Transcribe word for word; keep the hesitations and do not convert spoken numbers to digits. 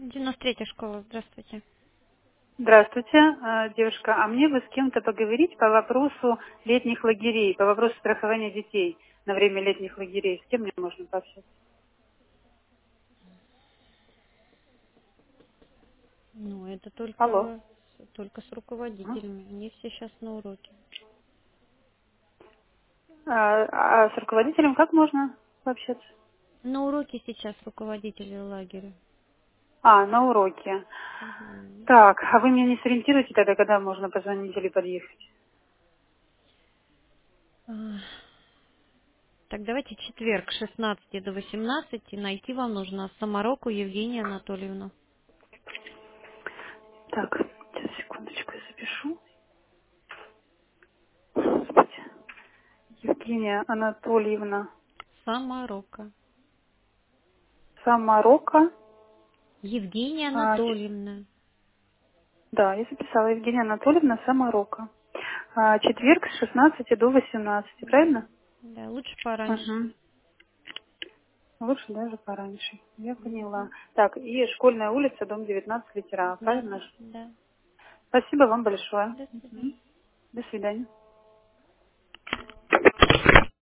девяносто третья школа, здравствуйте. Здравствуйте, э, девушка. А мне бы с кем-то поговорить по вопросу летних лагерей, по вопросу страхования детей на время летних лагерей. С кем мне можно пообщаться? Ну, это Алло. только, только с М? руководителями. Они все сейчас на уроке. А, а с руководителем как можно пообщаться? На уроке сейчас руководители лагеря. А, на уроке. Мгм. Так, а вы меня не сориентируете тогда, когда можно позвонить или подъехать? А, Так, давайте четверг с шестнадцати до восемнадцати. Найти вам нужно Самароку Евгению Анатольевну. Так, сейчас, секундочку, я запишу. Господи. Евгения Анатольевна Самарока. Самарока. Евгения А, ч- Анатольевна. да, я записала. Евгения Анатольевна Самарока. А, четверг с шестнадцати до восемнадцати, Да. правильно? Да, лучше пораньше. Угу. Лучше даже пораньше. Я поняла. Мгм. Так, и школьная улица, дом девятнадцать, литера А, Да, правильно? да. Спасибо вам большое. До свидания. Мгм. До свидания.